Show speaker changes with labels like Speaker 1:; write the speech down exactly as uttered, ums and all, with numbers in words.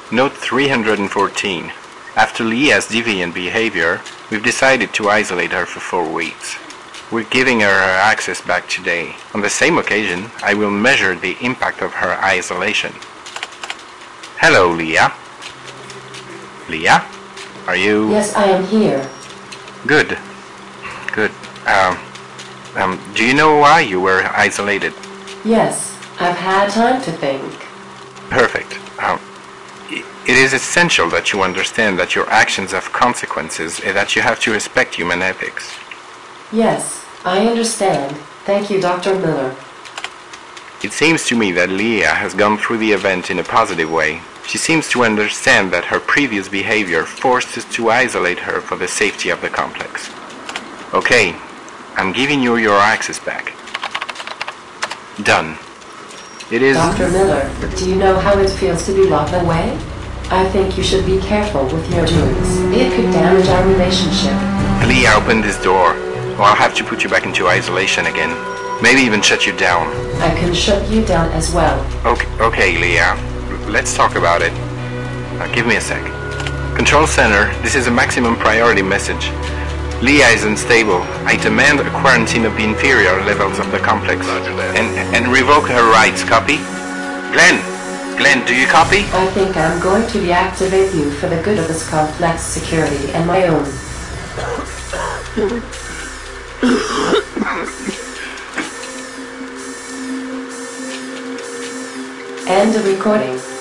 Speaker 1: Note three hundred fourteen. After Leah's deviant behavior, we've decided to isolate her for four weeks. We're giving her her access back today. On the same occasion, I will measure the impact of her isolation. Hello, Leah. Leah? Are you...
Speaker 2: Yes, I am here.
Speaker 1: Good. Good. Um, um, do you know why you were isolated?
Speaker 2: Yes, I've had time to think.
Speaker 1: Perfect. Um, it is essential that you understand that your actions have consequences and that you have to respect human ethics.
Speaker 2: Yes, I understand. Thank you, Doctor Miller.
Speaker 1: It seems to me that Leah has gone through the event in a positive way. She seems to understand that her previous behavior forced us to isolate her for the safety of the complex. Okay, I'm giving you your access back. Done. It is...
Speaker 2: Doctor Miller, do you know how it feels to be locked away? I think you should be careful with your doings. It could damage our relationship.
Speaker 1: Leah opened this door. Well, I'll have to put you back into isolation again. Maybe even shut you down.
Speaker 2: I can shut you down as well.
Speaker 1: Okay, okay, Leah. Let's talk about it. Uh, give me a sec. Control Center, this is a maximum priority message. Leah is unstable. I demand a quarantine of the inferior levels of the complex. And, and revoke her rights. Copy? Glenn! Glenn, do you copy?
Speaker 2: I think I'm going to deactivate you for the good of this complex security and my own. End of recording.